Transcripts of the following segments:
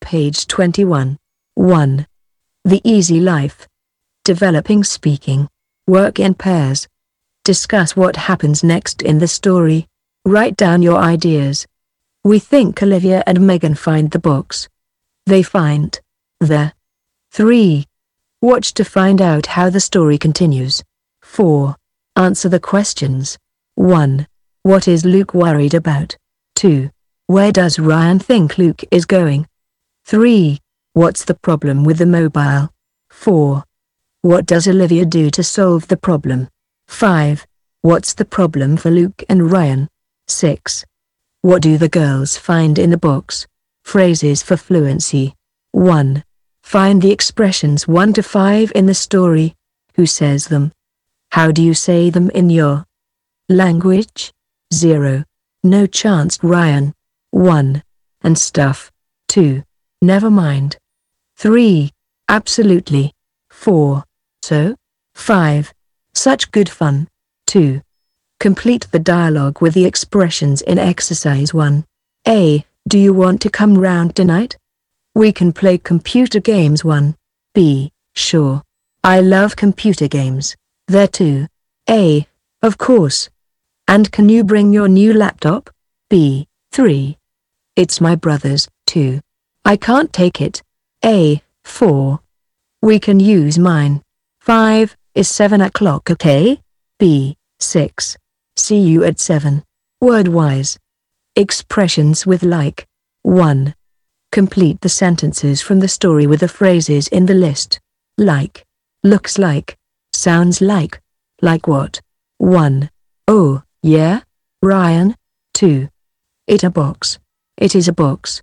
page 21. 1. The easy life. Developing speaking. Work in pairs. Discuss what happens next in the story. Write down your ideas. We think Olivia and Megan find the box. They find the 3. Watch to find out how the story continues. 4. Answer the questions. 1. What is Luke worried about? 2. Where does Ryan think Luke is going? 3. What's the problem with the mobile? 4. What does Olivia do to solve the problem? 5. What's the problem for Luke and Ryan? 6. What do the girls find in the box? Phrases for fluency. 1. Find the expressions 1 to 5 in the story. Who says them? How do you say them in your language? 0. No chance Ryan. 1. And stuff. 2. Never mind. 3. Absolutely. 4. So? 5. Such good fun. 2. Complete the dialogue with the expressions in exercise 1. A. Do you want to come round tonight? We can play computer games 1. B. Sure. I love computer games. There too. A. Of course. And can you bring your new laptop? B. 3. It's my brother's. 2. I can't take it. A. 4. We can use mine. 5. Is 7 o'clock okay? B. 6. See you at 7. Word-wise. Expressions with like. 1. Complete the sentences from the story with the phrases in the list. Like. Looks like. Sounds like. Like what? 1. Oh, yeah? Ryan? 2. It a box. It is a box.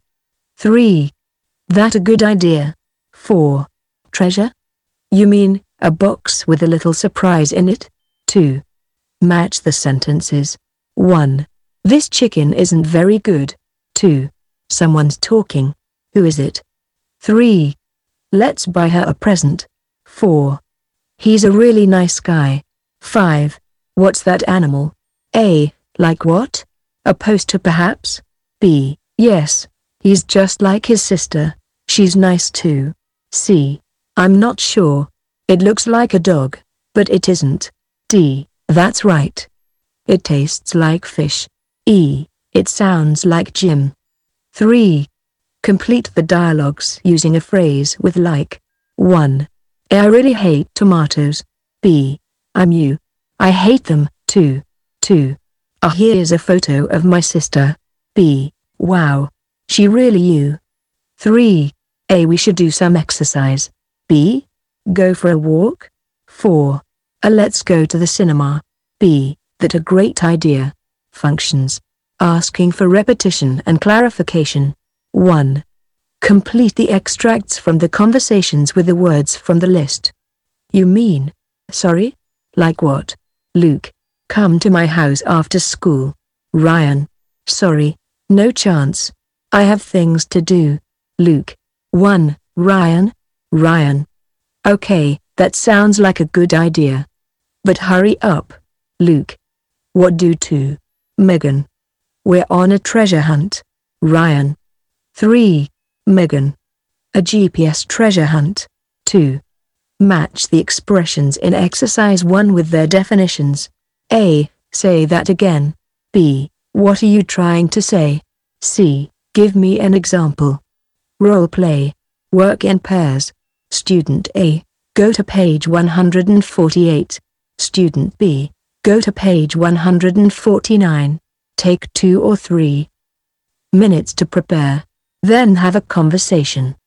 3. That a good idea. 4. Treasure? You mean, a box with a little surprise in it? 2. Match the sentences. 1. This chicken isn't very good. 2. Someone's talking. Who is it? 3. Let's buy her a present. 4. He's a really nice guy. 5. What's that animal? A. Like what? A poster perhaps? B. Yes. He's just like his sister. She's nice too. C. I'm not sure. It looks like a dog, but it isn't. D. That's right. It tastes like fish. E. It sounds like Jim. 3. Complete the dialogues using a phrase with like. 1. I really hate tomatoes. B. I'm you. I hate them, too. 2. Here's a photo of my sister. B. Wow. She really you. 3. A. We should do some exercise. B. Go for a walk. 4. Let's go to the cinema. B. That a great idea. Functions. Asking for repetition and clarification. 1. Complete the extracts from the conversations with the words from the list. You mean, sorry? Like what? Luke. Come to my house after school. Ryan. Sorry, no chance. I have things to do. Luke. 1. Ryan. Ryan. Okay, that sounds like a good idea. But hurry up. Luke. What do to? Megan. We're on a treasure hunt. Ryan. 3. Megan. A GPS treasure hunt. 2. Match the expressions in exercise 1 with their definitions. A. Say that again. B. What are you trying to say? C. Give me an example. Role play. Work in pairs. Student A. Go to page 148. Student B. Go to page 149. Take 2 or 3 minutes to prepare. Then have a conversation.